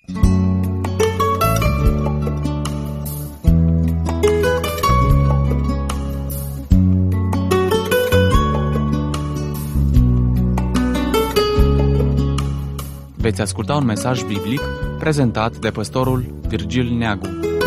Veți asculta un mesaj biblic prezentat de pastorul Virgil Neagu.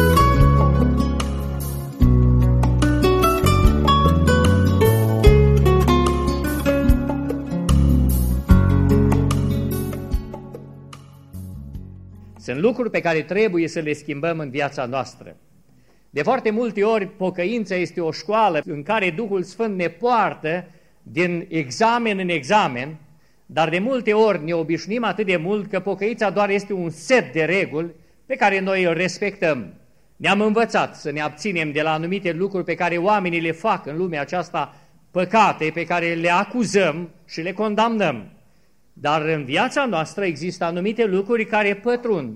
Sunt lucruri pe care trebuie să le schimbăm în viața noastră. De foarte multe ori, pocăința este o școală în care Duhul Sfânt ne poartă din examen în examen, dar de multe ori ne obișnuim atât de mult că pocăința doar este un set de reguli pe care noi îl respectăm. Ne-am învățat să ne abținem de la anumite lucruri pe care oamenii le fac în lumea aceasta, păcate pe care le acuzăm și le condamnăm. Dar în viața noastră există anumite lucruri care pătrund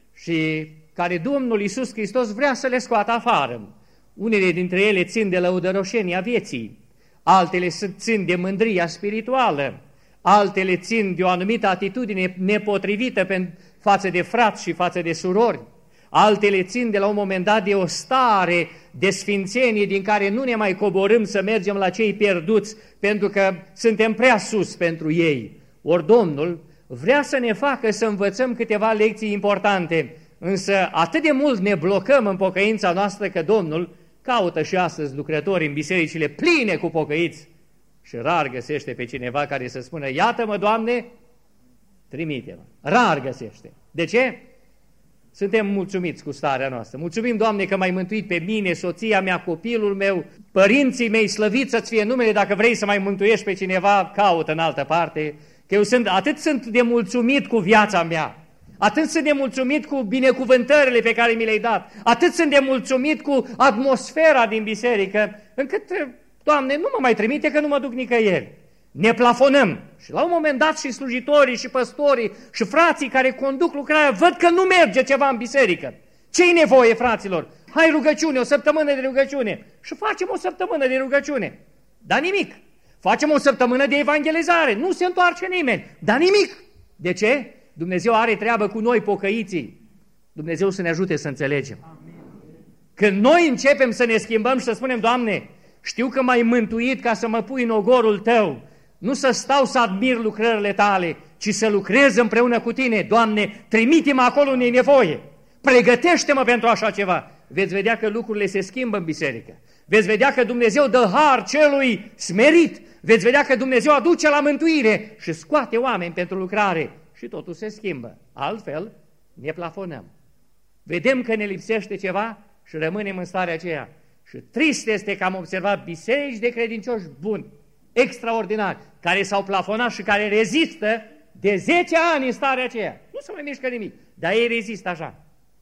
și care Domnul Iisus Hristos vrea să le scoată afară. Unele dintre ele țin de lăudăroșenia vieții, altele țin de mândria spirituală, altele țin de o anumită atitudine nepotrivită față de frați și față de surori, altele țin de la un moment dat de o stare de sfințenie din care nu ne mai coborâm să mergem la cei pierduți pentru că suntem prea sus pentru ei. Ori Domnul vrea să ne facă să învățăm câteva lecții importante, însă atât de mult ne blocăm în pocăința noastră că Domnul caută și astăzi lucrători în bisericile pline cu pocăiți și rar găsește pe cineva care să spună: iată-mă, Doamne, trimite-mă. Rar găsește. De ce? Suntem mulțumiți cu starea noastră. Mulțumim, Doamne, că m-ai mântuit pe mine, soția mea, copilul meu, părinții mei, slăvit să-ți fie numele. Dacă vrei să mai mântuiești pe cineva, caută în altă parte. Că eu atât sunt de mulțumit cu viața mea, atât sunt de mulțumit cu binecuvântările pe care mi le-ai dat, atât sunt de mulțumit cu atmosfera din biserică, încât, Doamne, nu mă mai trimite că nu mă duc nicăieri. Ne plafonăm și la un moment dat și slujitorii și păstorii și frații care conduc lucrarea văd că nu merge ceva în biserică. Ce-i nevoie, fraților? Hai rugăciune, o săptămână de rugăciune. Și facem o săptămână de rugăciune. Dar nimic. Facem o săptămână de evangelizare. Nu se întoarce nimeni. Dar nimic. De ce? Dumnezeu are treabă cu noi, pocăiții. Dumnezeu să ne ajute să înțelegem. Când noi începem să ne schimbăm și să spunem: Doamne, știu că m-ai mântuit ca să mă pui în ogorul Tău, nu să stau să admir lucrările Tale, ci să lucrez împreună cu Tine. Doamne, trimite-mă acolo unde e nevoie, pregătește-mă pentru așa ceva. Veți vedea că lucrurile se schimbă în biserică. Veți vedea că Dumnezeu dă har celui smerit. Veți vedea că Dumnezeu aduce la mântuire și scoate oameni pentru lucrare. Și totul se schimbă. Altfel ne plafonăm. Vedem că ne lipsește ceva și rămânem în starea aceea. Și trist este că am observat biserici de credincioși buni, extraordinari, care s-au plafonat și care rezistă de 10 ani în starea aceea. Nu se mai mișcă nimic, dar ei rezistă așa.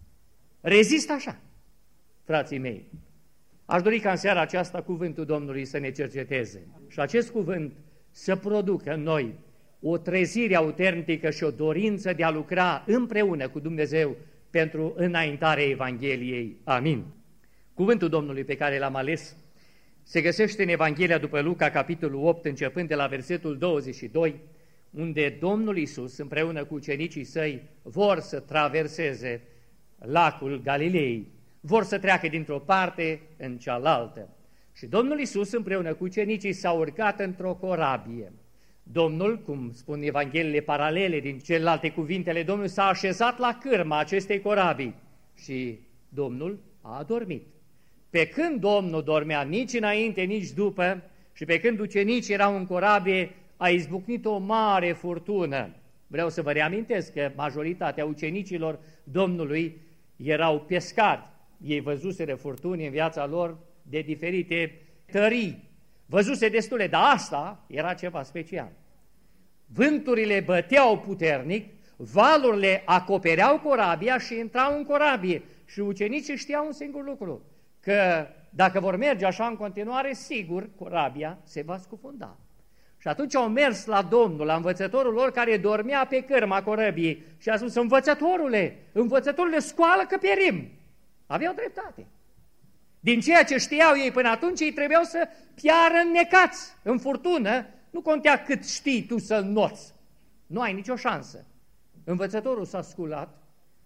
Rezistă așa, frații mei. Aș dori ca în seara aceasta cuvântul Domnului să ne cerceteze și acest cuvânt să producă în noi o trezire autentică și o dorință de a lucra împreună cu Dumnezeu pentru înaintarea Evangheliei. Amin. Cuvântul Domnului pe care l-am ales se găsește în Evanghelia după Luca, capitolul 8, începând de la versetul 22, unde Domnul Iisus, împreună cu ucenicii săi, vor să traverseze lacul Galilei, vor să treacă dintr-o parte în cealaltă. Și Domnul Iisus, împreună cu ucenicii, s-a urcat într-o corabie. Domnul, cum spun evangheliile paralele din celelalte cuvintele Domnului, s-a așezat la cârma acestei corabii și Domnul a adormit. Pe când Domnul dormea nici înainte, nici după, și pe când ucenicii erau în corabie, a izbucnit o mare furtună. Vreau să vă reamintesc că majoritatea ucenicilor Domnului erau pescari. Ei văzuseră furtuni în viața lor de diferite tării. Văzuse destule, dar asta era ceva special. Vânturile băteau puternic, valurile acopereau corabia și intrau în corabie. Și ucenicii știau un singur lucru, că dacă vor merge așa în continuare, sigur, corabia se va scufunda. Și atunci au mers la Domnul, la învățătorul lor care dormea pe cârma corăbiei și a spus: învățătorule, scoală că pierim. Aveau dreptate. Din ceea ce știau ei până atunci, ei trebuiau să piară înnecați în furtună. Nu contea cât știi tu să înnoți. Nu ai nicio șansă. Învățătorul s-a sculat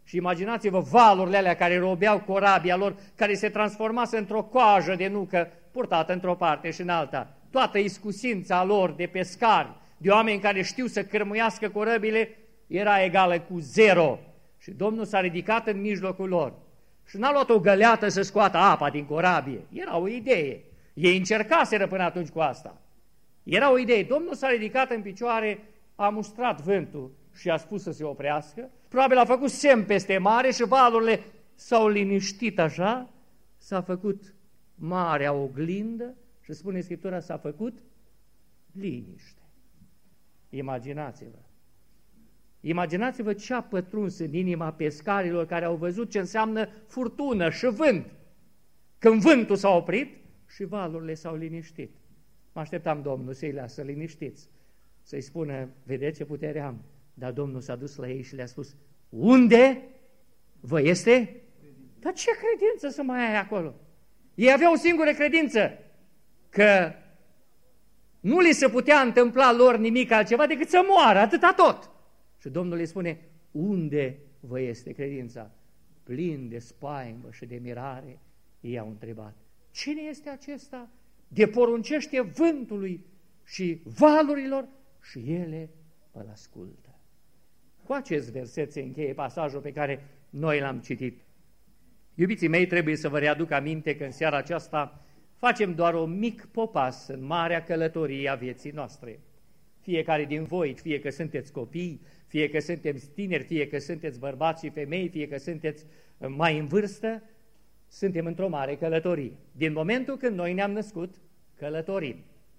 Și imaginați-vă valurile alea care robeau corabia lor, care se transformase într-o coajă de nucă purtată într-o parte și în alta. Toată iscusința lor de pescari, de oameni care știu să cârmuiască corăbile, era egală cu 0. Și Domnul s-a ridicat în mijlocul lor. Și n-a luat o găleată să scoată apa din corabie. Era o idee. Ei încercaseră până atunci cu asta. Era o idee. Domnul s-a ridicat în picioare, a mustrat vântul și a spus să se oprească. Probabil a făcut semn peste mare și valurile s-au liniștit așa. S-a făcut marea oglindă și spune Scriptura, s-a făcut liniște. Imaginați-vă. Imaginați-vă ce a pătruns în inima pescarilor care au văzut ce înseamnă furtună și vânt. Când vântul s-a oprit și valurile s-au liniștit. Mă așteptam Domnul să-i lasă liniștiți, să-i spună, vedeți ce putere am. Dar Domnul s-a dus la ei și le-a spus, unde vă este? Dar ce credință să mai ai acolo? Ei aveau o singură credință, că nu li se putea întâmpla lor nimic altceva decât să moară, atâta tot. Și Domnul le spune, unde vă este credința? Plin de spaimă și de mirare, ei au întrebat, cine este acesta de poruncește vântului și valurilor și ele îl ascultă? Cu acest verset se încheie pasajul pe care noi l-am citit. Iubiții mei, trebuie să vă readuc aminte că în seara aceasta facem doar o mic popas în marea călătorie a vieții noastre. Fiecare din voi, fie că sunteți copii, fie că sunteți tineri, fie că sunteți bărbați și femei, fie că sunteți mai în vârstă, suntem într-o mare călătorie. Din momentul când noi ne-am născut, călătorim.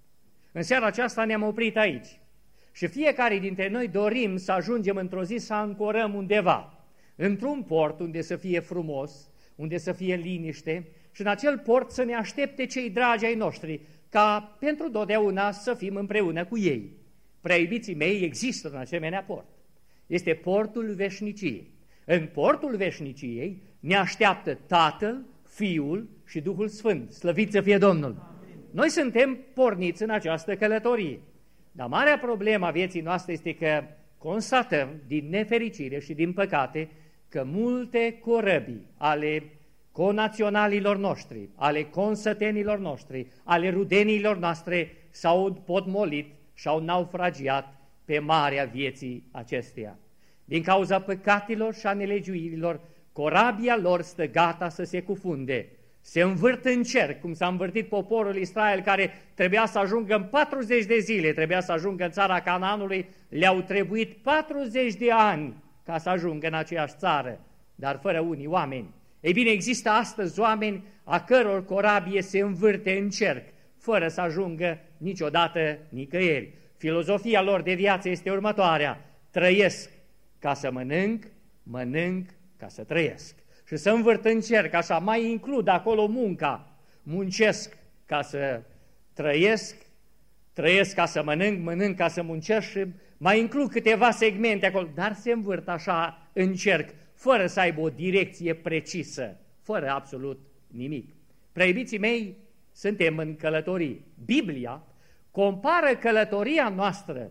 În seara aceasta ne-am oprit aici. Și fiecare dintre noi dorim să ajungem într-o zi să ancorăm undeva, într-un port unde să fie frumos, unde să fie liniște și în acel port să ne aștepte cei dragi ai noștri, ca pentru totdeauna să fim împreună cu ei. Prea iubiții mei, există un asemenea port. Este portul veșniciei. În portul veșniciei ne așteaptă Tatăl, Fiul și Duhul Sfânt. Slăvit să fie Domnul! Amin. Noi suntem porniți în această călătorie. Dar marea problemă a vieții noastre este că constatăm din nefericire și din păcate că multe corăbii ale conaționalilor noștri, ale consătenilor noștri, ale rudenilor noastre s-au potmolit și au naufragiat pe marea vieții acesteia. Din cauza păcatelor și a nelegiuirilor, corabia lor stă gata să se cufunde. Se învârt în cerc, cum s-a învârtit poporul Israel, care trebuia să ajungă în 40 de zile, trebuia să ajungă în țara Canaanului, le-au trebuit 40 de ani ca să ajungă în aceeași țară, dar fără unii oameni. Ei bine, există astăzi oameni a căror corabie se învârte în cerc, fără să ajungă niciodată nicăieri. Filozofia lor de viață este următoarea: trăiesc ca să mănânc, mănânc ca să trăiesc. Și să învârt în cerc, așa, mai includ acolo munca. Muncesc ca să trăiesc, trăiesc ca să mănânc, mănânc ca să muncesc și mai includ câteva segmente acolo, dar se învârt așa în cerc, fără să aibă o direcție precisă, fără absolut nimic. Preiubiții mei, suntem în călătorie. Biblia compară călătoria noastră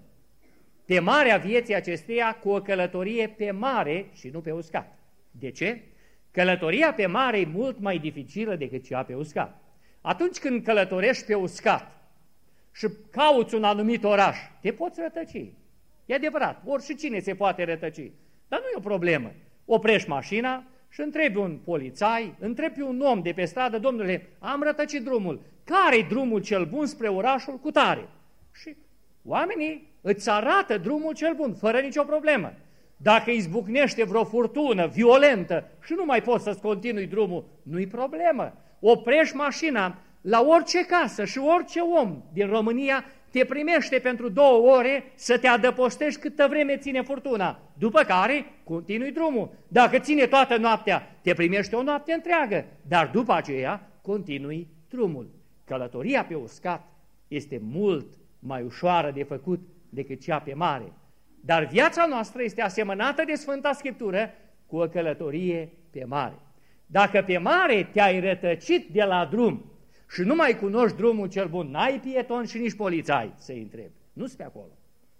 pe marea vieții acesteia cu o călătorie pe mare și nu pe uscat. De ce? Călătoria pe mare e mult mai dificilă decât cea pe uscat. Atunci când călătorești pe uscat și cauți un anumit oraș, te poți rătăci. E adevărat, oricine se poate rătăci. Dar nu e o problemă. Oprești mașina și întrebi un polițai, întrebi un om de pe stradă: domnule, am rătăcit drumul. Care-i drumul cel bun spre orașul cutare? Și oamenii îți arată drumul cel bun, fără nicio problemă. Dacă izbucnește vreo furtună violentă și nu mai poți să-ți continui drumul, nu-i problemă. Oprești mașina la orice casă și orice om din România te primește pentru 2 ore să te adăpostești câtă vreme ține furtuna, după care continui drumul. Dacă ține toată noaptea, te primește o noapte întreagă, dar după aceea continui drumul. Călătoria pe uscat este mult mai ușoară de făcut decât cea pe mare. Dar viața noastră este asemănată de Sfânta Scriptură cu o călătorie pe mare. Dacă pe mare te-ai rătăcit de la drum și nu mai cunoști drumul cel bun, n-ai pieton și nici polițai să-i întrebi, nu-s pe acolo.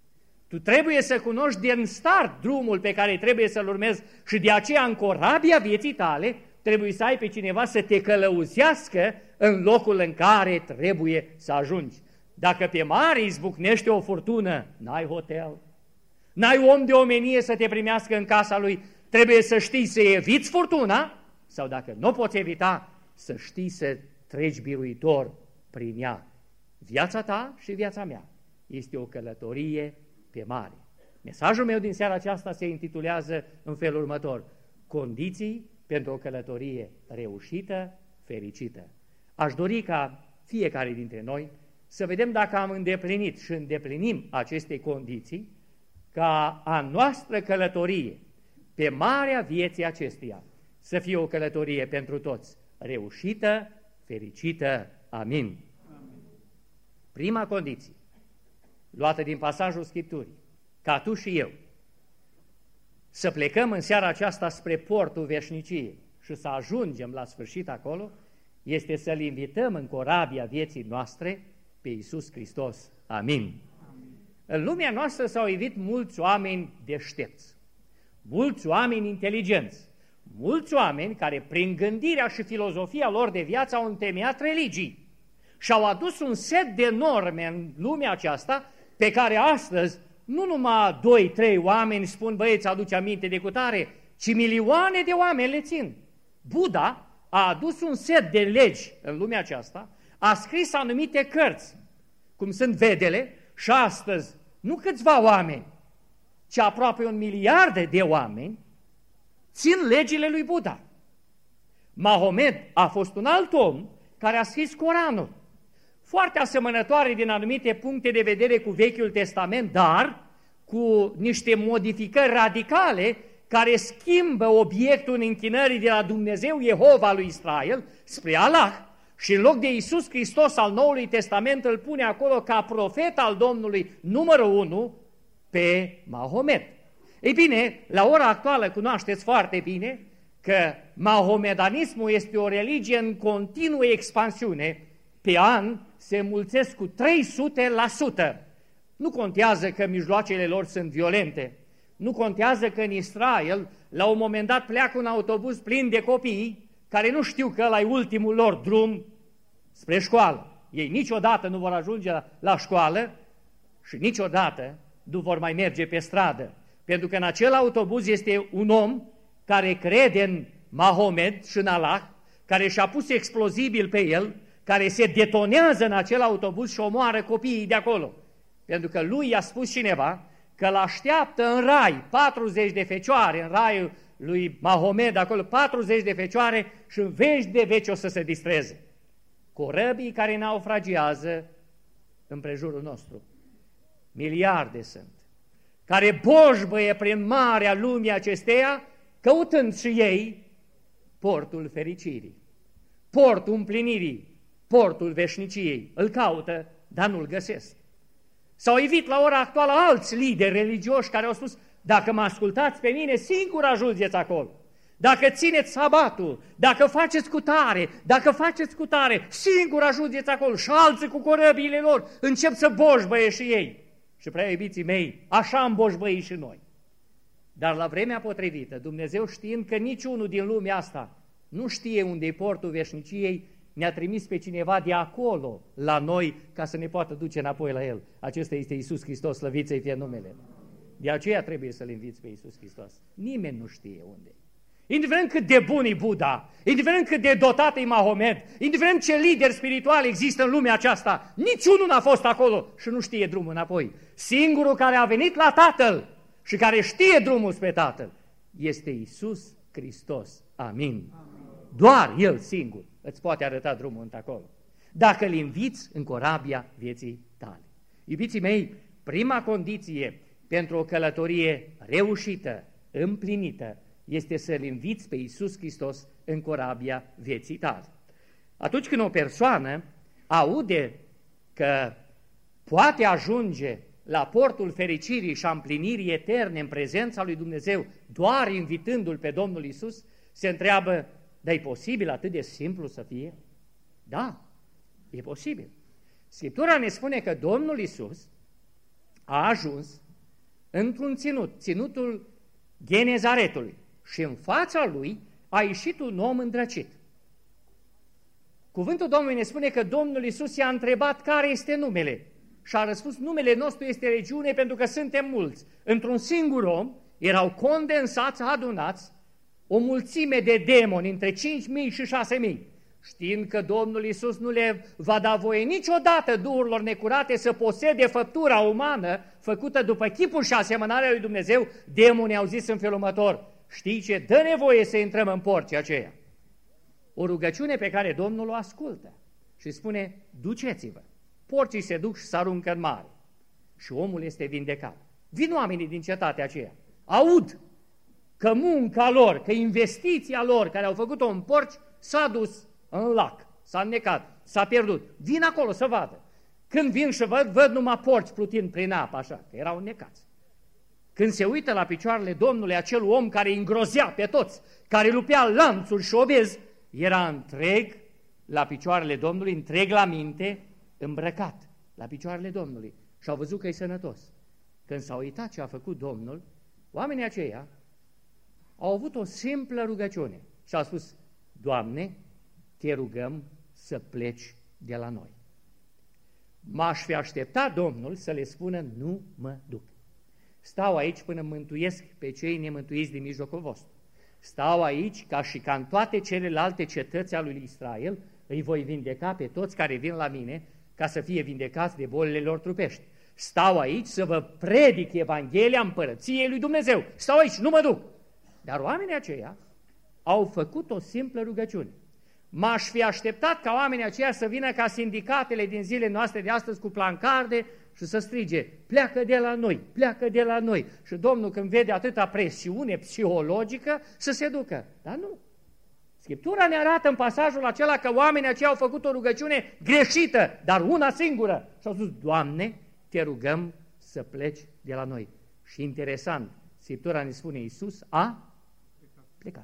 Tu trebuie să cunoști din start drumul pe care trebuie să-l urmezi și de aceea în corabia vieții tale trebuie să ai pe cineva să te călăuzească în locul în care trebuie să ajungi. Dacă pe mare izbucnește o furtună, n-ai hotel, n-ai om de omenie să te primească în casa lui, trebuie să știi să eviți furtuna sau dacă nu poți evita, să știi să treci biruitor prin ea. Viața ta și viața mea este o călătorie pe mare. Mesajul meu din seara aceasta se intitulează în felul următor: condiții pentru o călătorie reușită, fericită. Aș dori ca fiecare dintre noi să vedem dacă am îndeplinit și îndeplinim aceste condiții, ca a noastră călătorie pe marea vieții acesteia să fie o călătorie pentru toți, reușită, fericită. Amin. Prima condiție, luată din pasajul Scripturii, ca tu și eu să plecăm în seara aceasta spre portul veșniciei și să ajungem la sfârșit acolo, este să-L invităm în corabia vieții noastre pe Iisus Hristos. Amin. În lumea noastră s-au evit mulți oameni deștepți, mulți oameni inteligenți, mulți oameni care prin gândirea și filozofia lor de viață au întemeiat religii și au adus un set de norme în lumea aceasta pe care astăzi nu numai 2-3 oameni spun, băieți, aduce aminte de cutare, ci milioane de oameni le țin. Buddha a adus un set de legi în lumea aceasta, a scris anumite cărți, cum sunt Vedele, și astăzi nu câțiva oameni, ci aproape 1 miliard de oameni țin legile lui Buddha. Mahomed a fost un alt om care a scris Coranul, foarte asemănătoare din anumite puncte de vedere cu Vechiul Testament, dar cu niște modificări radicale care schimbă obiectul închinării de la Dumnezeu Jehova lui Israel spre Allah și în loc de Iisus Hristos al Noului Testament îl pune acolo ca profet al Domnului numărul 1 pe Mahomed. Ei bine, la ora actuală cunoașteți foarte bine că mahomedanismul este o religie în continuă expansiune. Pe an se înmulțesc cu 300%. Nu contează că mijloacele lor sunt violente, nu contează că în Israel la un moment dat pleacă un autobuz plin de copii care nu știu că ăla e ultimul lor drum spre școală. Ei niciodată nu vor ajunge la școală și niciodată nu vor mai merge pe stradă, pentru că în acel autobuz este un om care crede în Mahomed și în Allah, care și-a pus explozibil pe el, care se detonează în acel autobuz și omoară copiii de acolo. Pentru că lui i-a spus cineva că îl așteaptă în rai 40 de fecioare, în raiul lui Mahomed, acolo 40 de fecioare și în veci de veci o să se distreze. Corăbii care naufragiază împrejurul nostru, miliarde sunt, care boșbăie prin marea lumii acesteia, căutând și ei portul fericirii, portul împlinirii, portul veșniciei. Îl caută, dar nu-l găsesc. S-au evit la ora actuală alți lideri religioși care au spus, dacă mă ascultați pe mine, singur ajungeți acolo. Dacă țineți sabatul, dacă faceți cu tare, singur ajungeți acolo. Și alții cu corăbiile lor încep să boșbăie și ei. Și prea iubiții mei, așa am boșbăit și noi. Dar la vremea potrivită, Dumnezeu știind că niciunul din lumea asta nu știe unde e portul veșniciei, ne-a trimis pe cineva de acolo la noi ca să ne poată duce înapoi la El. Acesta este Iisus Hristos, slăvit să-i fie numele. De aceea trebuie să-L inviți pe Iisus Hristos. Nimeni nu știe unde. Indiferent cât de bun e Buddha, indiferent cât de dotat e Mahomed, indiferent ce lideri spirituali există în lumea aceasta, niciunul n-a fost acolo și nu știe drumul înapoi. Singurul care a venit la Tatăl și care știe drumul spre Tatăl este Iisus Hristos. Amin. Doar El singur îți poate arăta drumul într-acolo, dacă îl inviți în corabia vieții tale. Iubiții mei, prima condiție pentru o călătorie reușită, împlinită, este să-L inviți pe Iisus Hristos în corabia vieții tale. Atunci când o persoană aude că poate ajunge la portul fericirii și a împlinirii eterne în prezența lui Dumnezeu, doar invitându-L pe Domnul Iisus, se întreabă, dar e posibil atât de simplu să fie? Da, e posibil. Scriptura ne spune că Domnul Iisus a ajuns într-un ținut, ținutul Genezaretului, și în fața lui a ieșit un om îndrăcit. Cuvântul Domnului ne spune că Domnul Iisus i-a întrebat care este numele și a răspuns: numele nostru este Legiune, pentru că suntem mulți. Într-un singur om erau condensați, adunați, o mulțime de demoni, între 5.000 și 6.000. Știind că Domnul Iisus nu le va da voie niciodată duhurilor necurate să posede făptura umană făcută după chipul și asemănarea lui Dumnezeu, demonii au zis în felul următor: știi ce? Dă nevoie să intrăm în porții aceia. O rugăciune pe care Domnul o ascultă și spune: duceți-vă. Porcii se duc și se aruncă în mare și omul este vindecat. Vin oamenii din cetatea aceea, aud că munca lor, că investiția lor care au făcut-o în porci s-a dus în lac, s-a înnecat, s-a pierdut. Vin acolo să vadă. Când vin și văd numai porci plutind prin apă, așa, că erau înnecați. Când se uită la picioarele Domnului, acel om care îi îngrozea pe toți, care lupea lanțuri și obez, era întreg la picioarele Domnului, întreg la minte, îmbrăcat la picioarele Domnului și au văzut că e sănătos. Când s-au uitat ce a făcut Domnul, oamenii aceia au avut o simplă rugăciune și au spus: Doamne, te rugăm să pleci de la noi. M-aș fi așteptat Domnul să le spună: nu mă duc. Stau aici până mântuiesc pe cei nemântuiți din mijlocul vostru. Stau aici ca în toate celelalte cetăți ale lui Israel, îi voi vindeca pe toți care vin la mine ca să fie vindecați de bolile lor trupești. Stau aici să vă predic Evanghelia Împărăției lui Dumnezeu. Stau aici, nu mă duc. Dar oamenii aceia au făcut o simplă rugăciune. M-aș fi așteptat ca oamenii aceia să vină ca sindicatele din zilele noastre de astăzi cu plancarde și să strige: pleacă de la noi, pleacă de la noi. Și Domnul, când vede atâta presiune psihologică, să se ducă. Dar nu. Scriptura ne arată în pasajul acela că oamenii aceia au făcut o rugăciune greșită, dar una singură. Și au spus: Doamne, te rugăm să pleci de la noi. Și interesant, Scriptura ne spune: Iisus a plecat.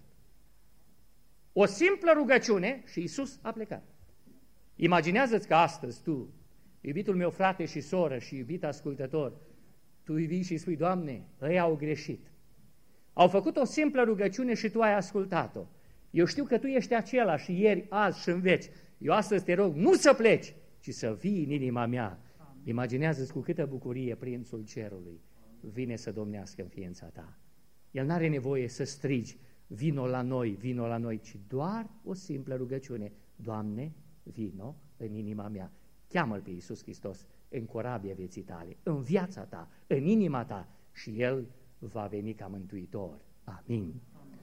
O simplă rugăciune și Iisus a plecat. Imaginează-ți că astăzi tu, iubitul meu frate și soră și iubit ascultător, tu îi vii și spui: Doamne, ăia au greșit. Au făcut o simplă rugăciune și tu ai ascultat-o. Eu știu că tu ești același ieri, azi și în veci. Eu astăzi te rog nu să pleci, ci să vii în inima mea. Imaginează-ți cu câtă bucurie Prințul Cerului vine să domnească în ființa ta. El n-are nevoie să strigi: vino la noi, ci doar o simplă rugăciune: Doamne, vino în inima mea. Cheamă-L pe Iisus Hristos în corabia vieții tale, în viața ta, în inima ta, și El va veni ca mântuitor. Amin.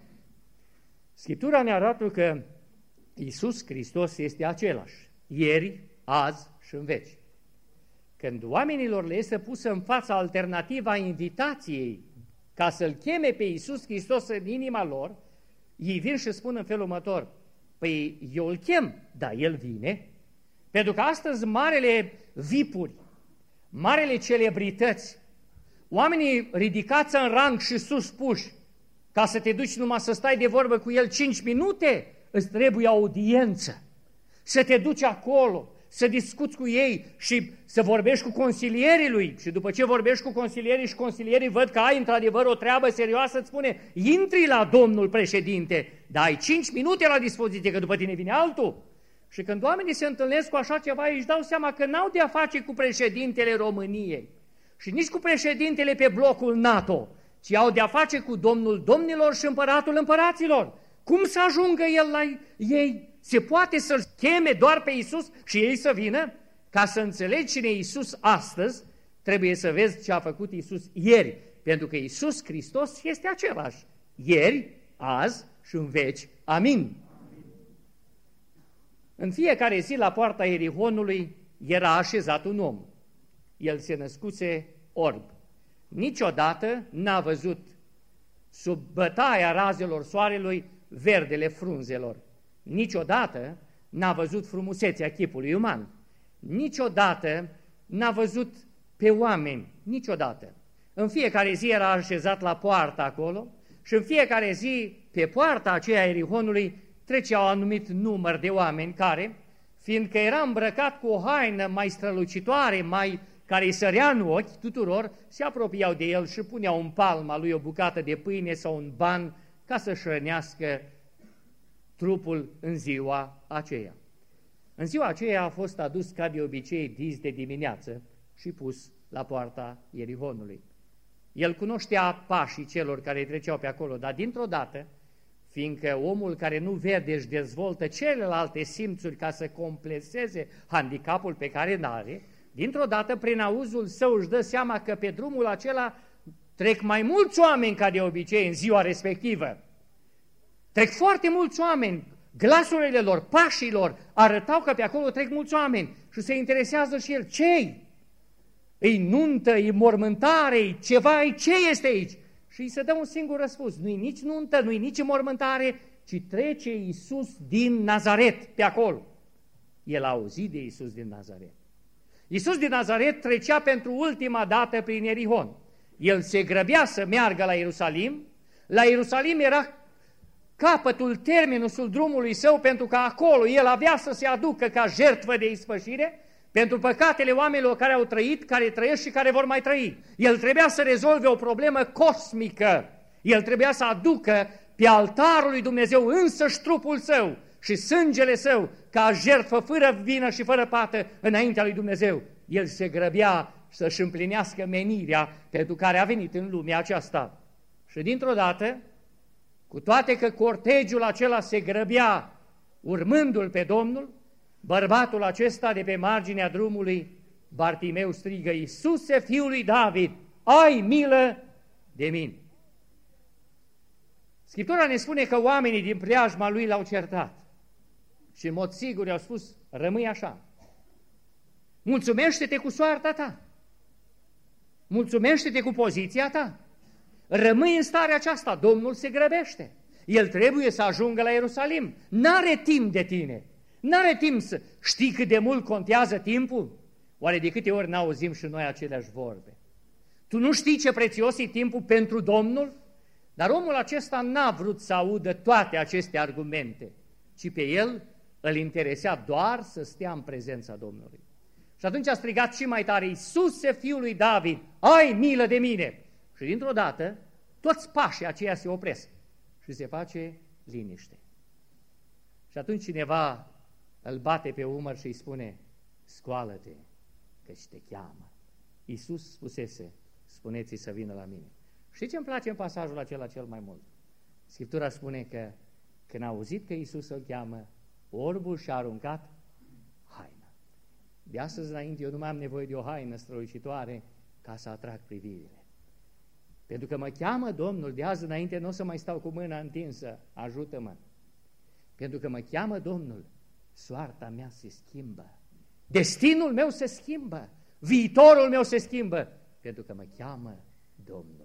Scriptura ne arată că Iisus Hristos este același, ieri, azi și în veci. Când oamenilor le este pusă în fața alternativa invitației ca să-L cheme pe Iisus Hristos în inima lor, ei vin și spun în felul următor: păi eu îl chem, dar El vine. Pentru că astăzi marele vipuri, marele celebrități, oamenii ridicați în rang și sus puși, ca să te duci numai să stai de vorbă cu El 5 minute, îți trebuie audiență. Să te duci acolo, să discuți cu ei și să vorbești cu consilierii lui. Și după ce vorbești cu consilierii și consilierii văd că ai într-adevăr o treabă serioasă, îți spune: intri la domnul președinte, dar ai 5 minute la dispoziție, că după tine vine altul. Și când oamenii se întâlnesc cu așa ceva, își dau seama că n-au de-a face cu președintele României și nici cu președintele pe blocul NATO, ci au de-a face cu Domnul domnilor și Împăratul împăraților. Cum să ajungă El la ei? Se poate să-L cheme doar pe Iisus și ei să vină? Ca să înțelegi cine e Iisus astăzi, trebuie să vezi ce a făcut Iisus ieri, pentru că Iisus Hristos este același, ieri, azi și în veci. Amin. În fiecare zi la poarta Ierihonului era așezat un om. El se născuse orb. Niciodată n-a văzut sub bătaia razelor soarelui verdele frunzelor. Niciodată n-a văzut frumusețea chipului uman. Niciodată n-a văzut pe oameni. Niciodată. În fiecare zi era așezat la poartă acolo și în fiecare zi pe poarta aceea Ierihonului treceau un anumit număr de oameni care, fiindcă era îmbrăcat cu o haină mai strălucitoare, mai care îi sărea în ochi tuturor, se apropiau de el și puneau în palma lui o bucată de pâine sau un ban ca să-și hrănească trupul în ziua aceea. În ziua aceea a fost adus ca de obicei dis de dimineață și pus la poarta Ierihonului. El cunoștea pașii celor care treceau pe acolo, dar dintr-o dată, fiindcă omul care nu vede își dezvoltă celelalte simțuri ca să compenseze handicapul pe care n-are, dintr-o dată, prin auzul său, își dă seama că pe drumul acela trec mai mulți oameni ca de obicei în ziua respectivă. Trec foarte mulți oameni, glasurile lor, pașii lor arătau că pe acolo trec mulți oameni și se interesează și el. Ce-i? Îi nuntă, îi mormântare, îi ceva, ce este aici? Și îi se dă un singur răspuns, nu-i nici nuntă, nu-i nici mormântare, ci trece Iisus din Nazaret pe acolo. El a auzit de Iisus din Nazaret. Iisus din Nazaret trecea pentru ultima dată prin Ierihon. El se grăbea să meargă la Ierusalim. La Ierusalim era capătul, terminusul drumului său, pentru că acolo el avea să se aducă ca jertfă de ispășire pentru păcatele oamenilor care au trăit, care trăiesc și care vor mai trăi. El trebuia să rezolve o problemă cosmică. El trebuia să aducă pe altarul lui Dumnezeu însăși trupul său și sângele său ca jertfă fără vină și fără pată înaintea lui Dumnezeu. El se grăbea să-și împlinească menirea pentru care a venit în lumea aceasta. Și dintr-o dată, cu toate că cortegiul acela se grăbea urmându-l pe Domnul, bărbatul acesta de pe marginea drumului, Bartimeu, strigă: Iisuse, fiul lui David, ai milă de mine! Scriptura ne spune că oamenii din preajma lui l-au certat și în mod sigur i-au spus: rămâi așa, mulțumește-te cu soarta ta, mulțumește-te cu poziția ta, rămâi în starea aceasta, Domnul se grăbește, El trebuie să ajungă la Ierusalim, n-are timp de tine, n-are timp să știi cât de mult contează timpul? Oare de câte ori n-auzim și noi aceleași vorbe? Tu nu știi ce prețios e timpul pentru Domnul? Dar omul acesta n-a vrut să audă toate aceste argumente, ci pe el îl interesa doar să stea în prezența Domnului. Și atunci a strigat și mai tare: Iisuse, fiul lui David, ai milă de mine! Și dintr-o dată toți pașii aceia se opresc și se face liniște. Și atunci cineva îl bate pe umăr și îi spune: scoală-te, căci te cheamă. Iisus spusese: spuneți-i să vină la mine. Știi ce îmi place în pasajul acela cel mai mult? Scriptura spune că când a auzit că Iisus îl cheamă, orbul și-a aruncat haina. De astăzi înainte eu nu mai am nevoie de o haină strălucitoare ca să atrag privirile. Pentru că mă cheamă Domnul, de azi înainte nu o să mai stau cu mâna întinsă, ajută-mă. Pentru că mă cheamă Domnul, soarta mea se schimbă, destinul meu se schimbă, viitorul meu se schimbă, pentru că mă cheamă Domnul.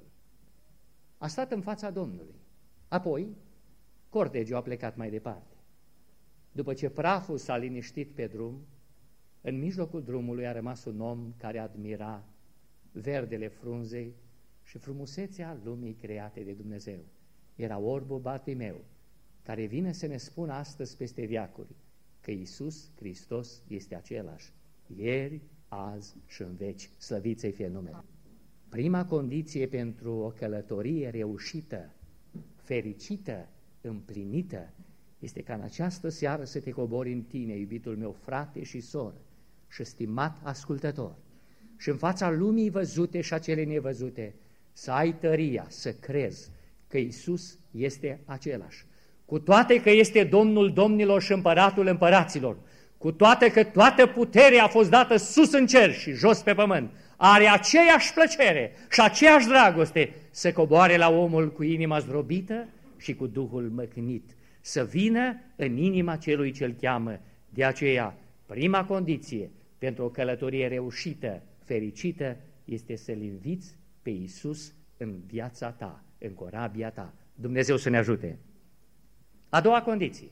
A stat în fața Domnului. Apoi, cortegiul a plecat mai departe. După ce praful s-a liniștit pe drum, în mijlocul drumului a rămas un om care admira verdele frunzei și frumusețea lumii create de Dumnezeu. Era orbul Bartimeu, care vine să ne spună astăzi peste veacuri că Iisus Hristos este același, ieri, azi și în veci, slăvit să-i fie numele. Prima condiție pentru o călătorie reușită, fericită, împlinită, este ca în această seară să te cobori în tine, iubitul meu frate și soră și stimat ascultător, și în fața lumii văzute și a cele nevăzute, să ai tăria, să crezi că Iisus este același, cu toate că este Domnul domnilor și împăratul împăraților, cu toate că toată puterea a fost dată sus în cer și jos pe pământ, are aceeași plăcere și aceeași dragoste să coboare la omul cu inima zdrobită și cu Duhul măcnit, să vină în inima celui ce-l cheamă. De aceea, prima condiție pentru o călătorie reușită, fericită, este să-L inviți pe Iisus în viața ta, în corabia ta. Dumnezeu să ne ajute! A doua condiție: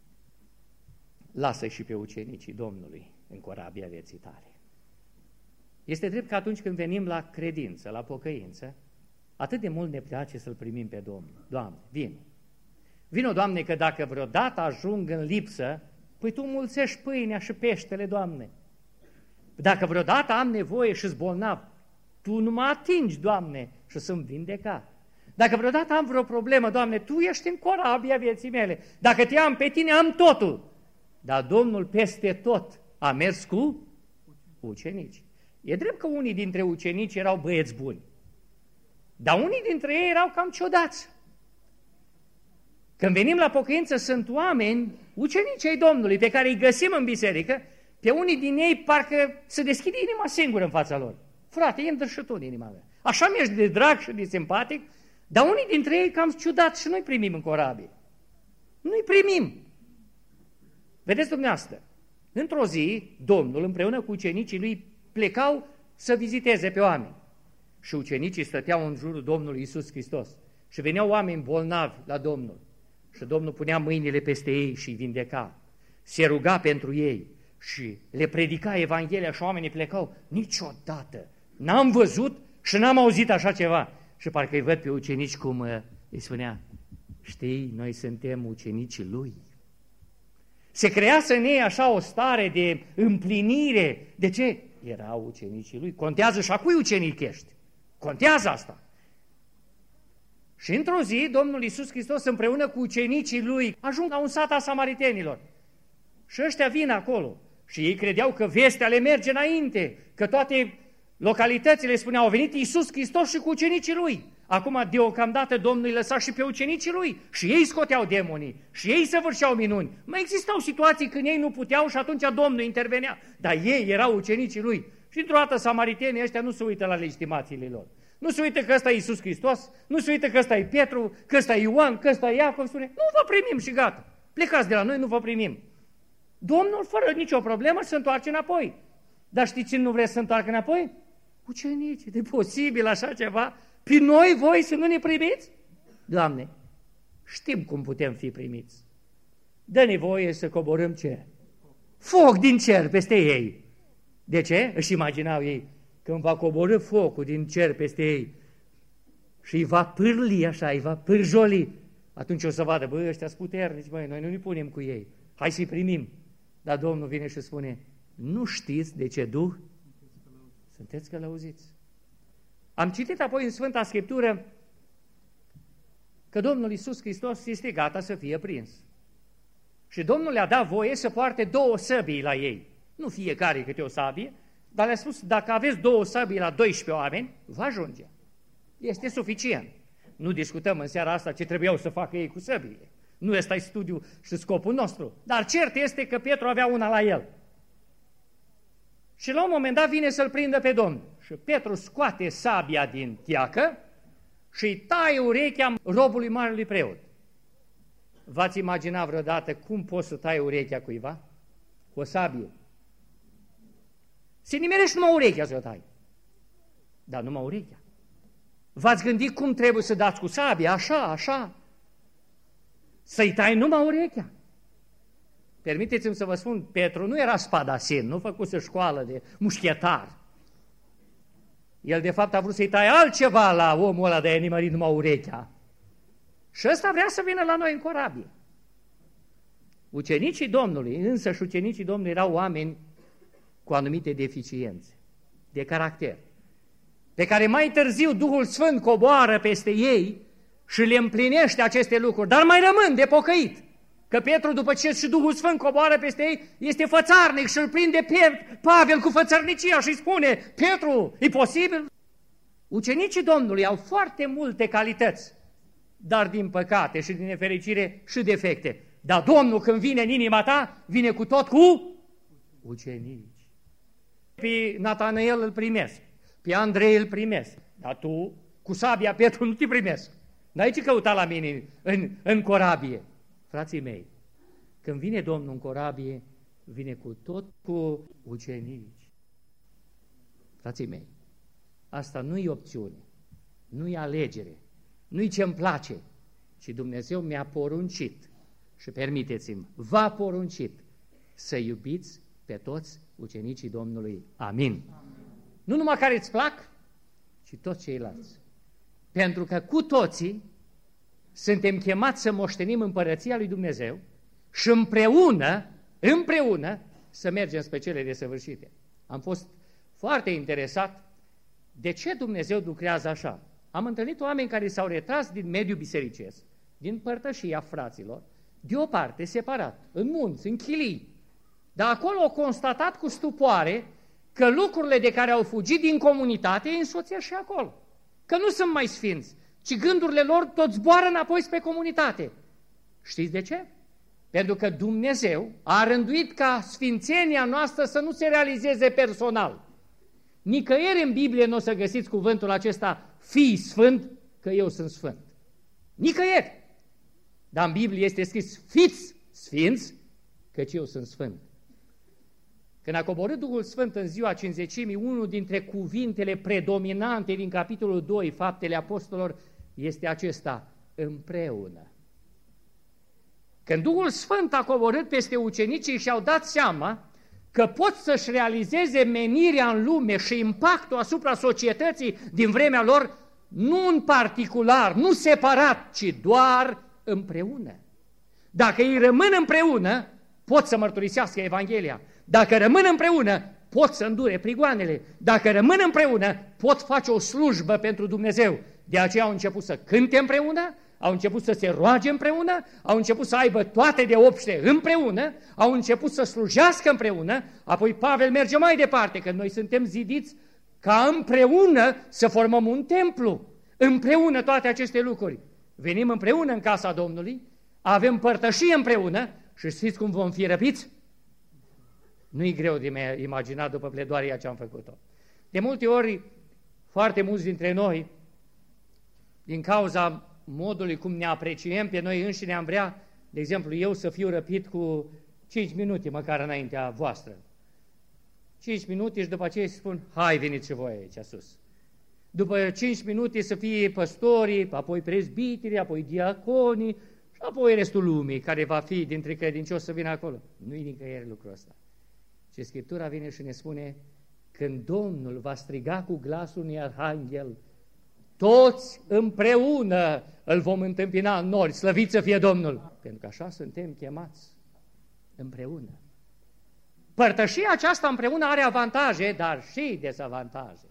lasă și pe ucenicii Domnului în corabia vieții tale. Este drept că atunci când venim la credință, la pocăință, atât de mult ne place să-L primim pe Domnul. Doamne, vino! Vino, Doamne, că dacă vreodată ajung în lipsă, păi Tu mulțești pâinea și peștele, Doamne. Dacă vreodată am nevoie și-s bolnav, Tu nu mă atingi, Doamne, și să-mi vindeca. Dacă vreodată am vreo problemă, Doamne, Tu ești în corabia vieții mele. Dacă Te am pe Tine, am totul. Dar Domnul peste tot a mers cu ucenici. E drept că unii dintre ucenici erau băieți buni, dar unii dintre ei erau cam ciudați. Când venim la pocăință, sunt oameni, ucenici ai Domnului, pe care îi găsim în biserică, pe unii din ei parcă se deschide inima singură în fața lor. Frate, intră și tu în inima mea. Așa mi-ești de drag și de simpatic, dar unii dintre ei cam ciudați și nu-i primim în corabie. Nu-i primim. Vedeți dumneavoastră, într-o zi, Domnul împreună cu ucenicii lui plecau să viziteze pe oameni. Și ucenicii stăteau în jurul Domnului Iisus Hristos. Și veneau oameni bolnavi la Domnul. Și Domnul punea mâinile peste ei și îi vindeca. Se ruga pentru ei și le predica Evanghelia și oamenii plecau. Niciodată n-am văzut și n-am auzit așa ceva. Și parcă îi văd pe ucenici cum îi spunea, știi, noi suntem ucenicii Lui. Se crease în ei așa o stare de împlinire. De ce? Erau ucenicii Lui. Contează și a cui ucenic ești. Contează asta. Și într-o zi, Domnul Iisus Hristos împreună cu ucenicii Lui ajung la un sat a samaritenilor. Și ăștia vin acolo. Și ei credeau că vestea le merge înainte, că toate localitățile spuneau, au venit Iisus Hristos și cu ucenicii Lui. Acum, deocamdată, Domnul îi lăsa și pe ucenicii Lui. Și ei scoteau demonii, și ei săvârșeau minuni. Mai existau situații când ei nu puteau și atunci Domnul intervenea. Dar ei erau ucenicii Lui. Și într-o dată samaritenii ăștia nu se uită la legitimațiile lor. Nu se uită că ăsta e Iisus Hristos, nu se uită că ăsta e Petru, că ăsta e Ioan, că ăsta e Iacov. Spune, nu vă primim și gata. Plecați de la noi, nu vă primim. Domnul, fără nicio problemă, se întoarce înapoi. Dar știți cine nu vrea să se întoarcă înapoi? Ucenicii. De posibil așa ceva? Pe noi, voi, să nu ne primiți? Doamne, știm cum putem fi primiți. Dă-ne voie să coborâm ce? Foc din cer peste ei. De ce? Își imaginau ei. Când va coborî focul din cer peste ei și îi va pârli așa, îi va pârjoli, atunci o să vadă, băi, ăștia sunt puternici, băi, noi nu ne punem cu ei, hai să-i primim. Dar Domnul vine și spune, nu știți de ce duh sunteți călăuziți. Am citit apoi în Sfânta Scriptură că Domnul Iisus Hristos este gata să fie prins. Și Domnul le-a dat voie să poarte 2 săbii la ei. Nu fiecare câte o sabie, dar le-a spus, dacă aveți 2 sabii la 12 oameni, va ajunge. Este suficient. Nu discutăm în seara asta ce trebuiau să facă ei cu săbiile. Nu ăsta e studiul și scopul nostru. Dar cert este că Petru avea una la el. Și la un moment dat vine să-l prindă pe Domnul. Și Petru scoate sabia din tiacă și îi taie urechea robului marelui preot. V-ați imaginat vreodată cum poți să tai urechea cuiva? Cu o sabie. Se nimerește numai urechea să o tai. Dar numai urechea. V-ați gândit cum trebuie să dați cu sabia? Așa, așa. Să-i tai numai urechea. Permiteți-mi să vă spun, Petru nu era spadasin, nu făcuse școală de mușchetar. El de fapt a vrut să-i taie altceva la omul ăla de a nimări numai urechea. Și ăsta vrea să vină la noi în corabie. Ucenicii Domnului, însă și ucenicii Domnului erau oameni cu anumite deficiențe de caracter, pe care mai târziu Duhul Sfânt coboară peste ei și le împlinește aceste lucruri, dar mai rămân de pocăit. Că Petru, după ce și Duhul Sfânt coboară peste ei, este fățarnic și îl prinde pe Pavel cu fățărnicia și îi spune, Petru, e posibil? Ucenicii Domnului au foarte multe calități, dar din păcate și din nefericire și defecte. Dar Domnul când vine în inima ta, vine cu tot cu ucenici. Pe Natanael îl primesc, pe Andrei îl primesc, dar tu cu sabia Petru nu te primesc. N-ai ce căuta la mine în corabie. Frații mei, când vine Domnul în corabie, vine cu tot cu ucenici. Frații mei, asta nu e opțiune, nu e alegere, nu e ce-mi place, ci Dumnezeu mi-a poruncit și permiteți-mi, v-a poruncit să iubiți pe toți ucenicii Domnului. Amin. Amin. Nu numai care îți plac, ci toți ceilalți. Pentru că cu toții suntem chemați să moștenim împărăția lui Dumnezeu și împreună să mergem spre cele desăvârșite. Am fost foarte interesat de ce Dumnezeu lucrează așa. Am întâlnit oameni care s-au retras din mediul bisericesc, din părtășia fraților, de o parte, separat, în munți, în chilii. Dar acolo au constatat cu stupoare că lucrurile de care au fugit din comunitate îi însoțesc și acolo. Că nu sunt mai sfinți, ci gândurile lor tot zboară înapoi spre comunitate. Știți de ce? Pentru că Dumnezeu a rânduit ca sfințenia noastră să nu se realizeze personal. Nicăieri în Biblie nu o să găsiți cuvântul acesta, fii sfânt, că eu sunt sfânt. Nicăieri. Dar în Biblie este scris, fiți sfinți, căci eu sunt sfânt. Când a coborât Duhul Sfânt în ziua Cincizecimii, unul dintre cuvintele predominante din capitolul 2, Faptele Apostolilor, este acesta, împreună. Când Duhul Sfânt a coborât peste ucenicii și au dat seama că pot să-și realizeze menirea în lume și impactul asupra societății din vremea lor, nu în particular, nu separat, ci doar împreună. Dacă ei rămân împreună, pot să mărturisească Evanghelia. Dacă rămân împreună, pot să îndure prigoanele. Dacă rămân împreună, pot face o slujbă pentru Dumnezeu. De aceea au început să cânte împreună, au început să se roage împreună, au început să aibă toate de obște împreună, au început să slujească împreună, apoi Pavel merge mai departe, că noi suntem zidiți ca împreună să formăm un templu, împreună toate aceste lucruri. Venim împreună în casa Domnului, avem părtășie împreună și știți cum vom fi răpiți? Nu-i greu de imaginat după pledoaria ce am făcut-o. De multe ori, foarte mulți dintre noi, din cauza modului cum ne apreciem pe noi înșine, am vrea, de exemplu, eu să fiu răpit cu 5 minute măcar înaintea voastră. 5 minute și după aceea să spun, hai, veniți și voi aici sus. După 5 minute să fie păstorii, apoi prezbiterii, apoi diaconii și apoi restul lumii care va fi dintre credincioși să vină acolo. Nu-i nicăieri lucrul ăsta. Și Scriptura vine și ne spune, când Domnul va striga cu glasul unui arhanghel, toți împreună îl vom întâmpina în nori, slăvit să fie Domnul. Pentru că așa suntem chemați, împreună. Părtășia aceasta împreună are avantaje, dar și dezavantaje.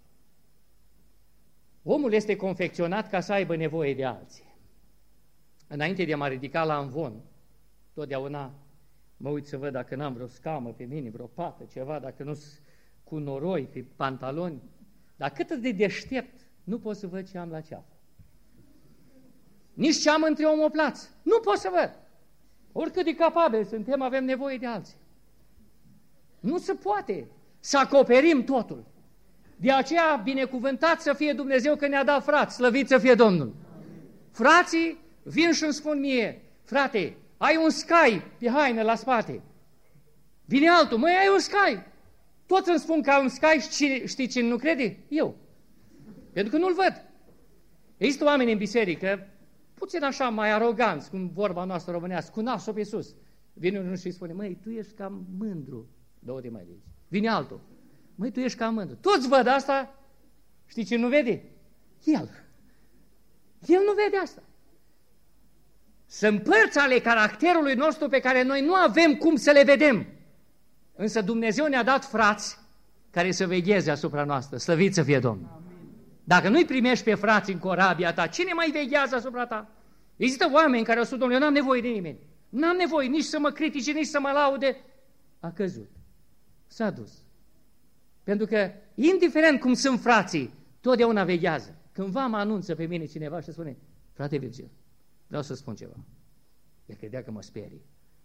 Omul este confecționat ca să aibă nevoie de alții. Înainte de a mă ridica la amvon, totdeauna mă uit să văd dacă n-am vreo scamă pe mine, vreo pată, ceva, dacă nu cu noroi pe pantaloni. Dar cât de deștept, nu pot să văd ce am la ceafă. Nici ce am între omoplați. Nu pot să văd. Oricât de capabili suntem, avem nevoie de alții. Nu se poate să acoperim totul. De aceea, binecuvântat să fie Dumnezeu că ne-a dat frați, slăvit să fie Domnul. Frații vin și îmi spun mie, frate, ai un scai pe haină la spate. Vine altul, măi, ai un scai. Toți îmi spun că ai un scai și știi cine nu crede? Eu. Pentru că nu-l văd. Există oameni în biserică, puțin așa mai aroganți, cum vorba noastră românească, cu nasul pe sus. Vine unul și îi spune, măi, tu ești cam mândru. Două-te mai de aici. Vine altul. Măi, tu ești cam mândru. Toți văd asta. Știi ce nu vede? El. El nu vede asta. Sunt părți ale caracterului nostru pe care noi nu avem cum să le vedem. Însă Dumnezeu ne-a dat frați care să vegheze asupra noastră. Slăvit să fie Domnul. Dacă nu-i primești pe frați în corabia ta, cine mai veghează asupra ta? Există oameni care au spus, Domnule, eu n-am nevoie de nimeni. N-am nevoie nici să mă critice, nici să mă laude. A căzut. S-a dus. Pentru că, indiferent cum sunt frații, totdeauna veghează. Cândva mă anunță pe mine cineva și spune, frate Virgil, vreau să spun ceva. El credea că mă sperie.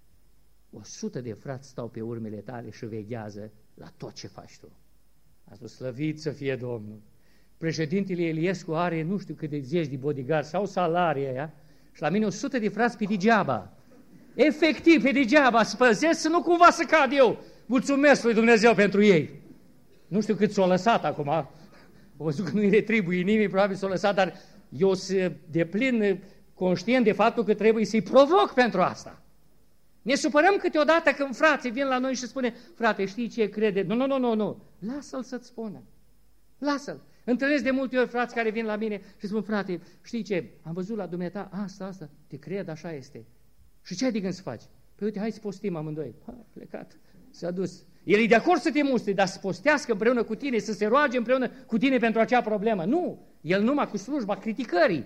100 de frați stau pe urmele tale și veghează la tot ce faci tu. A spus, slăvit să fie Domnul. Președintele Iliescu are nu știu cât de zeci de bodyguard sau salarii aia și la mine 100 de frați pe degeaba. Efectiv, pe degeaba, spăzesc să nu cumva să cad eu. Mulțumesc lui Dumnezeu pentru ei. Nu știu cât s-o lăsat acum. Au văzut că nu-i retribuie nimic, probabil s-o lăsat, dar eu sunt deplin conștient de faptul că trebuie să-i provoc pentru asta. Ne supărăm câteodată când frații vin la noi și spune, frate, știi ce crede? Nu. Lasă-l să-ți spună. Lasă-l. Întâlnesc de multe ori frați care vin la mine și spun, frate, știi ce? Am văzut la dumneata asta, te cred, așa este. Și ce ai de gând să faci? Păi uite, hai să postim amândoi. Ha, plecat, s-a dus. El e de acord să te mustre, dar să postească împreună cu tine, să se roage împreună cu tine pentru acea problemă. Nu, el numai cu slujba criticării.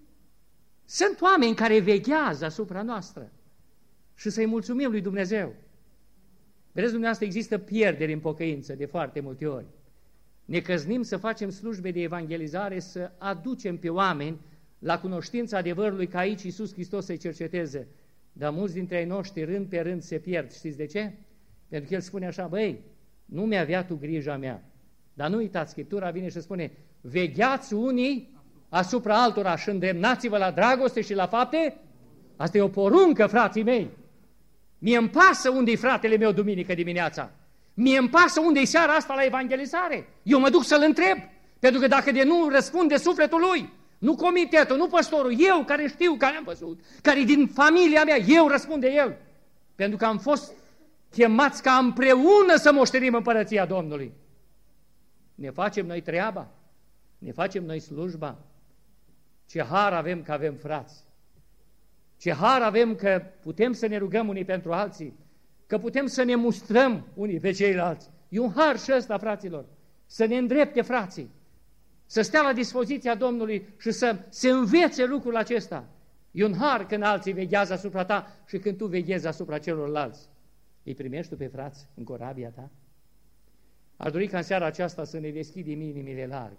Sunt oameni care veghează asupra noastră și să-i mulțumim lui Dumnezeu. Vedeți, dumneavoastră, există pierderi în pocăință de foarte multe ori. Ne căznim să facem slujbe de evangelizare, să aducem pe oameni la cunoștința adevărului că aici Iisus Hristos să-i cerceteze. Dar mulți dintre ai noștri, rând pe rând, se pierd. Știți de ce? Pentru că El spune așa, băi, nu mi-avea tu grija mea. Dar nu uitați, Scriptura vine și spune, vegheați unii asupra altora și îndemnați-vă la dragoste și la fapte. Asta e o poruncă, frații mei. Mie îmi pasă unde-i fratele meu duminică dimineața. Mie îmi pasă unde-i seara asta la evangelizare. Eu mă duc să-l întreb, pentru că dacă de nu răspunde sufletul lui, nu comitetul, nu păstorul, eu care știu, care am văzut, care din familia mea, eu răspund de el. Pentru că am fost chemați ca împreună să moștenim împărăția Domnului. Ne facem noi treaba, ne facem noi slujba. Ce har avem că avem frați. Ce har avem că putem să ne rugăm unii pentru alții, că putem să ne mustrăm unii pe ceilalți. E un har și ăsta, fraților, să ne îndrepte frații, să stea la dispoziția Domnului și să se învețe lucrul acesta. E un har când alții veghează asupra ta și când tu veghezi asupra celorlalți. Îi primești tu pe frați în corabia ta? Aș dori ca în seara aceasta să ne deschidem inimile larg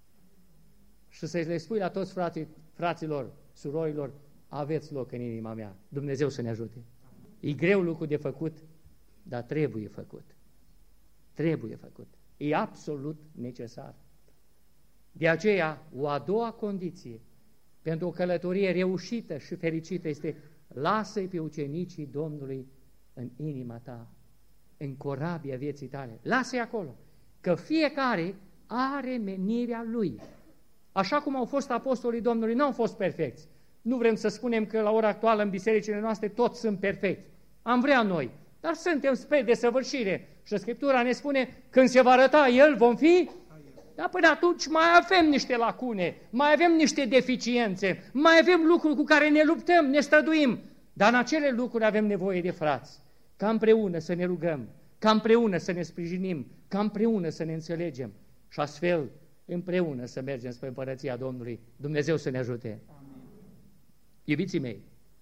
și să le spui la toți fraților, surorilor, aveți loc în inima mea. Dumnezeu să ne ajute. E greu lucru de făcut, dar trebuie făcut. Trebuie făcut. E absolut necesar. De aceea, o a doua condiție pentru o călătorie reușită și fericită este lasă-i pe ucenicii Domnului în inima ta, în corabia vieții tale. Lasă-i acolo, că fiecare are menirea lui. Așa cum au fost apostolii Domnului, nu au fost perfecți. Nu vrem să spunem că la ora actuală în bisericile noastre toți sunt perfecți. Am vrea noi, dar suntem spre desăvârșire. Și Scriptura ne spune, când se va arăta El, vom fi... Dar până atunci mai avem niște lacune, mai avem niște deficiențe, mai avem lucruri cu care ne luptăm, ne străduim. Dar în acele lucruri avem nevoie de frați, ca împreună să ne rugăm, ca împreună să ne sprijinim, ca împreună să ne înțelegem și astfel împreună să mergem spre împărăția Domnului. Dumnezeu să ne ajute. Iubiții mei,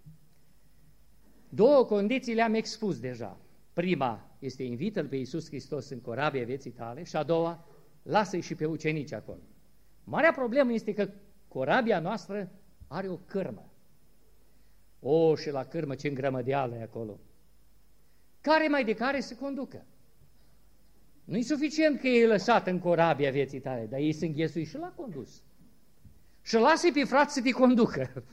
două condiții le-am expus deja. Prima este invită-L pe Iisus Hristos în corabia vieții tale și a doua, lasă-i și pe ucenici acolo. Marea problemă este că corabia noastră are o cârmă. O, și la cârmă ce îngrămădeală e acolo. Care mai de care se conducă. Nu-i suficient că e lăsat în corabia vieții tale, dar ei se înghesui și l-a condus. Și lasă-i pe frați să te conducă.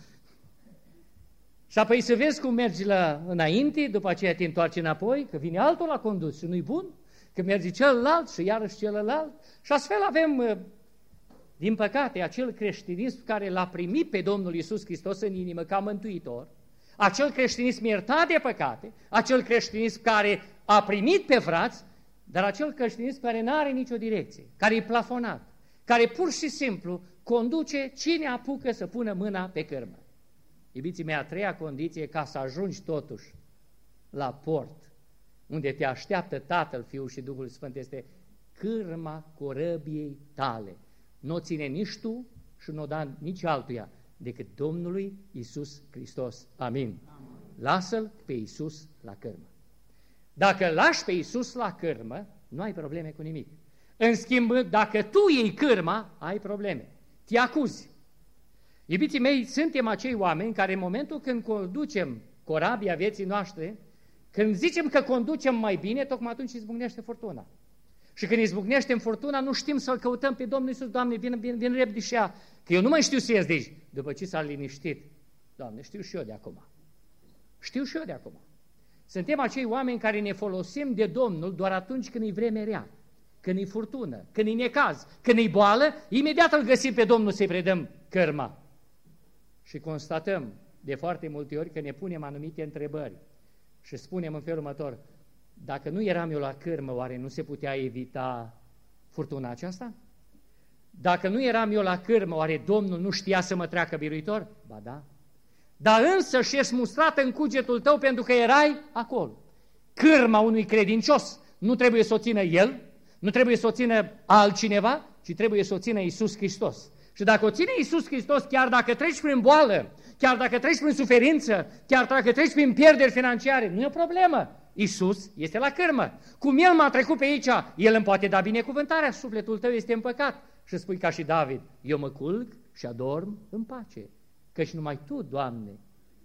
Și apoi să vezi cum mergi înainte, după aceea te întoarci înapoi, că vine altul la condus și nu-i bun, că merge celălalt și iarăși celălalt. Și astfel avem, din păcate, acel creștinism care l-a primit pe Domnul Iisus Hristos în inimă ca mântuitor, acel creștinism iertat de păcate, acel creștinism care a primit pe frați, dar acel creștinism care nu are nicio direcție, care e plafonat, care pur și simplu conduce cine apucă să pună mâna pe cârmă. Iubiții mei, a treia condiție ca să ajungi totuși la port, unde te așteaptă Tatăl, Fiul și Duhul Sfânt, este cârma corăbiei tale. Nu o ține nici tu și nu o da nici altuia decât Domnului Iisus Hristos. Amin. Lasă-L pe Iisus la cârmă. Dacă lași pe Iisus la cârmă, nu ai probleme cu nimic. În schimb, dacă tu iei cârma, ai probleme. Te acuzi. Iubiții mei, suntem acei oameni care în momentul când conducem corabia vieții noastre, când zicem că conducem mai bine, tocmai atunci izbucnește furtuna. Și când izbucnește în furtuna, nu știm să-L căutăm pe Domnul Iisus. Doamne, vin repede și ea, că eu nu mai știu să ies de aici. După ce s-a liniștit, Doamne, știu și eu de acum. Știu și eu de acum. Suntem acei oameni care ne folosim de Domnul doar atunci când e vreme rea, când e furtună, când e necaz, când e boală, imediat îl găsim pe Domnul să-i predăm cărma. Și constatăm de foarte multe ori că ne punem anumite întrebări și spunem în felul următor, dacă nu eram eu la cârmă, oare nu se putea evita furtuna aceasta? Dacă nu eram eu la cârmă, oare Domnul nu știa să mă treacă biruitor? Ba da. Dar însă și ești mustrat în cugetul tău pentru că erai acolo. Cârma unui credincios nu trebuie să o țină El, nu trebuie să o țină altcineva, ci trebuie să o țină Iisus Hristos. Și dacă o ține Iisus Hristos, chiar dacă treci prin boală, chiar dacă treci prin suferință, chiar dacă treci prin pierderi financiare, nu e o problemă. Iisus este la cârmă. Cum El m-a trecut pe aici, El îmi poate da binecuvântarea, sufletul tău este împăcat. Și spui ca și David, eu mă culc și adorm în pace, căci numai Tu, Doamne,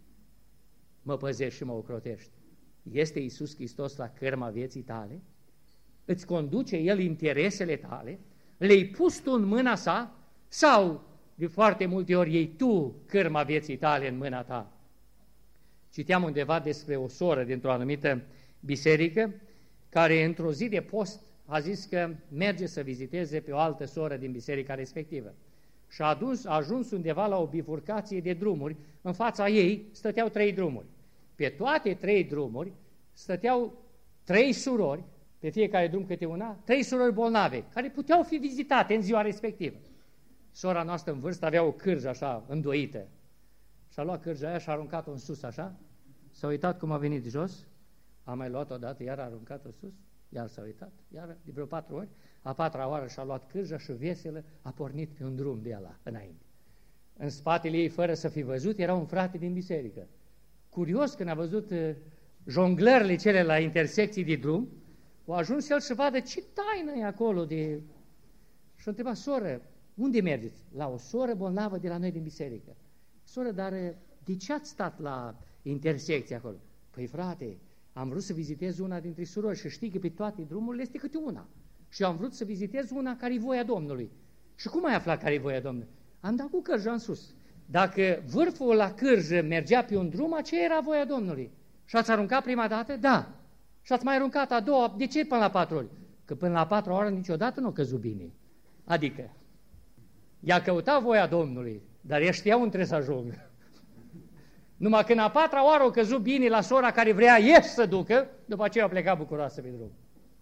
mă păzești și mă ocrotești. Este Iisus Hristos la cârma vieții tale? Îți conduce El interesele tale? Le-ai pus tu în mâna sa? Sau, de foarte multe ori, iei tu cârma vieții tale în mâna ta? Citeam undeva despre o soră dintr-o anumită biserică, care într-o zi de post a zis că merge să viziteze pe o altă soră din biserica respectivă. Și a ajuns undeva la o bifurcație de drumuri, în fața ei stăteau 3 drumuri. Pe toate 3 drumuri stăteau 3 surori, pe fiecare drum câte una, 3 surori bolnave, care puteau fi vizitate în ziua respectivă. Sora noastră în vârstă avea o cârjă așa, îndoită. Și-a luat cârja aia și a aruncat-o în sus așa, s-a uitat cum a venit jos, a mai luat-o odată, iar a aruncat-o sus, iar s-a uitat, iar de vreo 4 ori, a 4-a oară și-a luat cârja și veselă a pornit pe un drum de ala înainte. În spatele ei, fără să fi văzut, era un frate din biserică. Curios, când a văzut jonglările cele la intersecții de drum, a ajuns el să vadă ce taină e acolo de... Și a întrebat, soră, unde mergeți? La o soră bolnavă de la noi din biserică. Soră, dar de ce ați stat la intersecție acolo? Păi frate, am vrut să vizitez una dintre surori și știi că pe toate drumurile este câte una. Și am vrut să vizitez una care-i voia Domnului. Și cum ai aflat care-i voia Domnului? Am dat cu cârja în sus. Dacă vârful la cârjă mergea pe un drum, aceea era voia Domnului. Și ați aruncat prima dată? Da. Și ați mai aruncat a doua, de ce până la 4 ori? Că până la 4 ori niciodată nu a căzut bine. Adică, i-a căutat voia Domnului, dar ea știau unde trebuie să ajungă. Numai când a 4-a oară a căzut bine la sora care vrea să ducă, după aceea a plecat bucuroasă pe drum.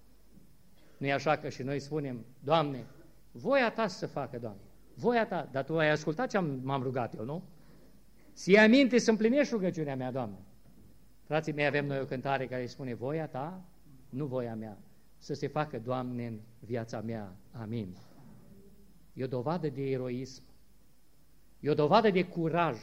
Nu e așa că și noi spunem, Doamne, voia Ta să se facă, Doamne, voia Ta, dar Tu ai ascultat ce m-am rugat eu, nu? Să iei aminte să împlinești rugăciunea mea, Doamne. Frații mei, avem noi o cântare care spune, voia Ta, nu voia mea, să se facă, Doamne, în viața mea. Amin. E o dovadă de eroism, e o dovadă de curaj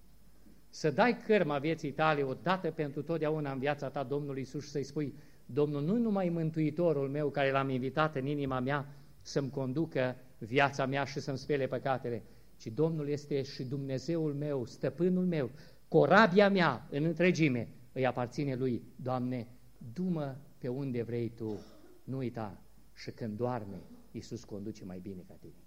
să dai cârma vieții tale odată pentru totdeauna în viața ta Domnului Iisus și să-i spui, Domnul nu numai Mântuitorul meu care L-am invitat în inima mea să-mi conducă viața mea și să-mi spele păcatele, ci Domnul este și Dumnezeul meu, stăpânul meu, corabia mea în întregime îi aparține Lui. Doamne, du-mă pe unde vrei Tu, nu uita, și când doarme, Iisus conduce mai bine ca tine.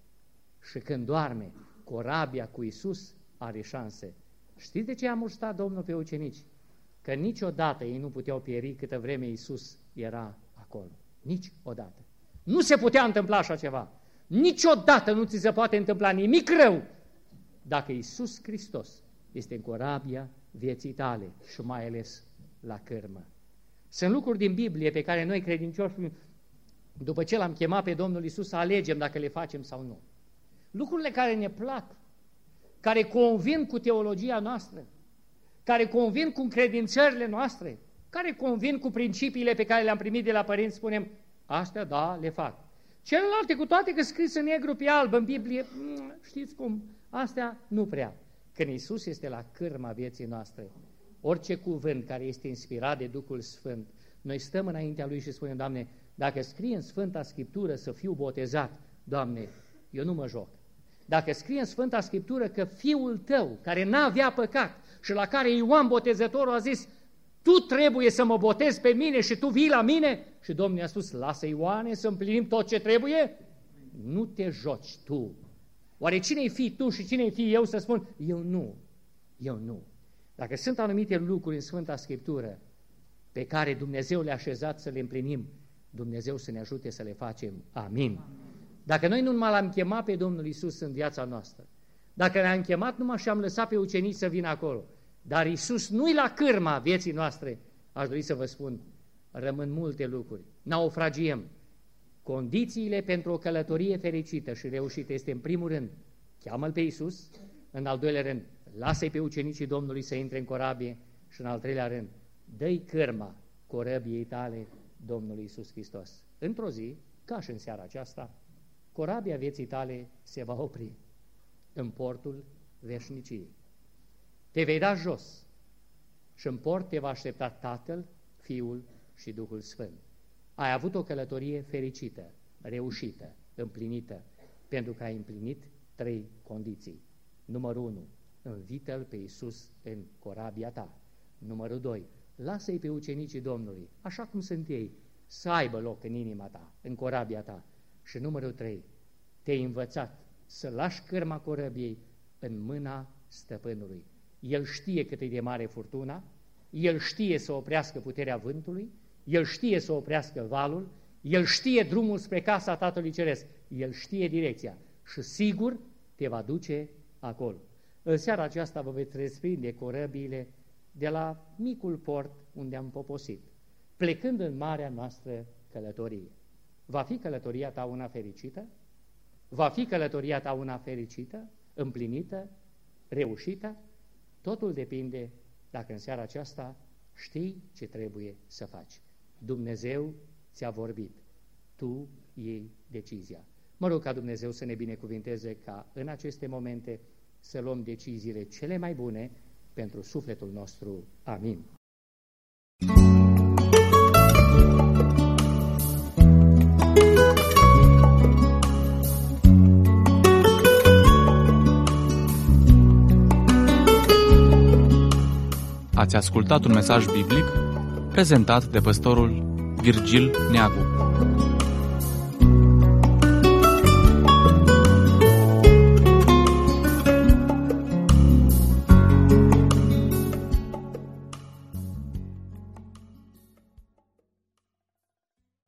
Și când doarme, corabia cu Iisus are șanse. Știți de ce a muștat Domnul pe ucenici? Că niciodată ei nu puteau pieri câtă vreme Iisus era acolo. Niciodată. Nu se putea întâmpla așa ceva. Niciodată nu ți se poate întâmpla nimic rău dacă Iisus Hristos este în corabia vieții tale și mai ales la cârmă. Sunt lucruri din Biblie pe care noi credincioși, după ce L-am chemat pe Domnul Iisus, să alegem dacă le facem sau nu. Lucrurile care ne plac, care convin cu teologia noastră, care convin cu credințările noastre, care convin cu principiile pe care le-am primit de la părinți, spunem, astea da, le fac. Celelalte, cu toate că scris în negru pe alb în Biblie, știți cum, astea nu prea. Când Iisus este la cârma vieții noastre, orice cuvânt care este inspirat de Duhul Sfânt, noi stăm înaintea Lui și spunem, Doamne, dacă scrie în Sfânta Scriptură să fiu botezat, Doamne, eu nu mă joc. Dacă scrie în Sfânta Scriptură că Fiul Tău, care n-avea păcat și la care Ioan Botezătorul a zis, Tu trebuie să mă botezi pe mine și tu vii la mine, și Domnul i-a spus, lasă Ioane să împlinim tot ce trebuie, nu te joci tu. Oare cine-i fi tu și cine-i fi eu să spun, eu nu. Dacă sunt anumite lucruri în Sfânta Scriptură pe care Dumnezeu le-a așezat să le împlinim, Dumnezeu să ne ajute să le facem. Amin. Dacă noi nu numai L-am chemat pe Domnul Iisus în viața noastră, dacă ne-am chemat numai și am lăsat pe ucenici să vină acolo, dar Iisus nu-i la cârma vieții noastre, aș dori să vă spun, rămân multe lucruri. Naufragiem. Condițiile pentru o călătorie fericită și reușită este, în primul rând, cheamă-L pe Iisus, în al doilea rând, lasă-i pe ucenicii Domnului să intre în corabie și în al treilea rând, dă-i cârma corăbiei tale Domnului Iisus Hristos. Într-o zi, ca și în seara aceasta, corabia vieții tale se va opri în portul veșniciei. Te vei da jos și în port te va aștepta Tatăl, Fiul și Duhul Sfânt. Ai avut o călătorie fericită, reușită, împlinită, pentru că ai împlinit 3 condiții. Numărul 1, invită-L pe Iisus în corabia ta. Numărul 2, lasă-i pe ucenicii Domnului, așa cum sunt ei, să aibă loc în inima ta, în corabia ta. Și numărul 3, te-ai învățat să lași cârma corăbiei în mâna stăpânului. El știe cât e de mare furtuna, El știe să oprească puterea vântului, El știe să oprească valul, El știe drumul spre casa Tatălui Ceresc, El știe direcția și sigur te va duce acolo. În seara aceasta vă veți desprinde corăbiile de la micul port unde am poposit, plecând în marea noastră călătorie. Va fi călătoria ta una fericită? Va fi călătoria ta una fericită, împlinită, reușită? Totul depinde dacă în seara aceasta știi ce trebuie să faci. Dumnezeu ți-a vorbit, tu iei decizia. Mă rog ca Dumnezeu să ne binecuvinteze ca în aceste momente să luăm deciziile cele mai bune pentru sufletul nostru. Amin. Ați ascultat un mesaj biblic prezentat de păstorul Virgil Neagu.